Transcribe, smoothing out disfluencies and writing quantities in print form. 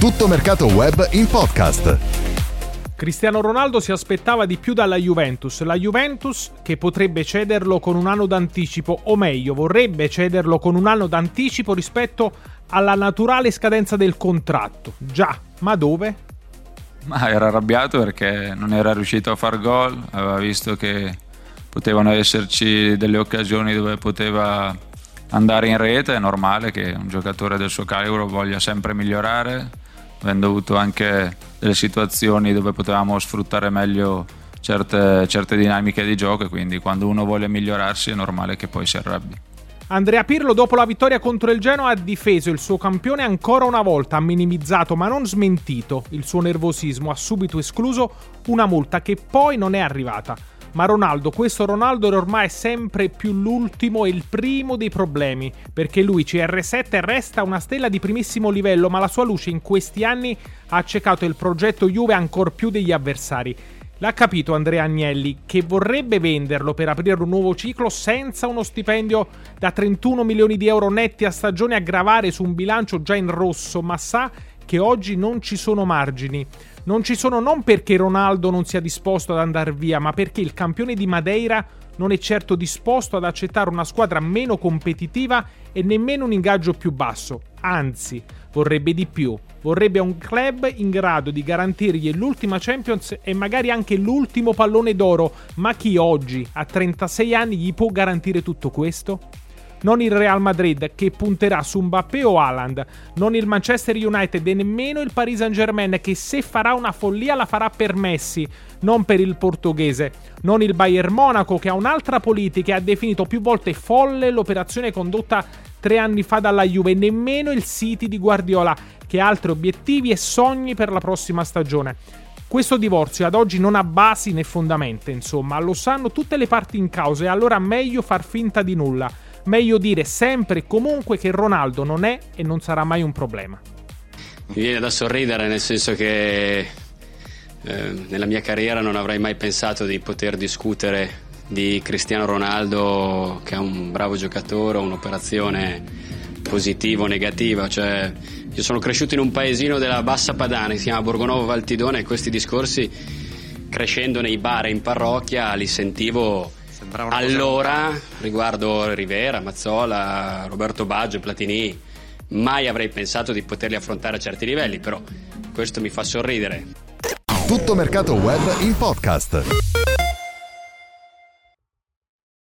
Tutto Mercato Web in podcast. Cristiano Ronaldo si aspettava di più dalla Juventus. La Juventus che potrebbe cederlo con un anno d'anticipo, o meglio, vorrebbe cederlo con un anno d'anticipo rispetto alla naturale scadenza del contratto. Già, ma dove? Ma era arrabbiato perché non era riuscito a far gol, aveva visto che potevano esserci delle occasioni dove poteva andare in rete. È normale che un giocatore del suo calibro voglia sempre migliorare, avendo avuto anche delle situazioni dove potevamo sfruttare meglio certe dinamiche di gioco, e quindi quando uno vuole migliorarsi è normale che poi si arrabbi. Andrea Pirlo, dopo la vittoria contro il Genoa, ha difeso il suo campione ancora una volta, ha minimizzato ma non smentito il suo nervosismo, ha subito escluso una multa che poi non è arrivata. Ma questo Ronaldo è ormai sempre più l'ultimo e il primo dei problemi, perché lui, CR7, resta una stella di primissimo livello, ma la sua luce in questi anni ha accecato il progetto Juve ancor più degli avversari. L'ha capito Andrea Agnelli, che vorrebbe venderlo per aprire un nuovo ciclo senza uno stipendio da 31 milioni di euro netti a stagione a gravare su un bilancio già in rosso, ma sa che oggi non ci sono margini. Non ci sono non perché Ronaldo non sia disposto ad andare via, ma perché il campione di Madeira non è certo disposto ad accettare una squadra meno competitiva e nemmeno un ingaggio più basso. Anzi, vorrebbe di più. Vorrebbe un club in grado di garantirgli l'ultima Champions e magari anche l'ultimo pallone d'oro. Ma chi oggi, a 36 anni, gli può garantire tutto questo? Non il Real Madrid, che punterà su Mbappé o Haaland, non il Manchester United e nemmeno il Paris Saint-Germain, che se farà una follia la farà per Messi, non per il portoghese, non il Bayern Monaco, che ha un'altra politica e ha definito più volte folle l'operazione condotta 3 anni fa dalla Juve, nemmeno il City di Guardiola, che ha altri obiettivi e sogni per la prossima stagione. Questo divorzio ad oggi non ha basi né fondamenta, insomma, lo sanno tutte le parti in causa, e allora meglio far finta di nulla. Meglio dire sempre e comunque che Ronaldo non è e non sarà mai un problema. Mi viene da sorridere, nel senso che nella mia carriera non avrei mai pensato di poter discutere di Cristiano Ronaldo, che è un bravo giocatore, un'operazione positiva o negativa. Cioè, io sono cresciuto in un paesino della Bassa Padana che si chiama Borgonovo Valtidone, e questi discorsi, crescendo nei bar e in parrocchia, li sentivo allora riguardo Rivera, Mazzola, Roberto Baggio, Platini. Mai avrei pensato di poterli affrontare a certi livelli, però questo mi fa sorridere. Tutto Mercato Web in podcast.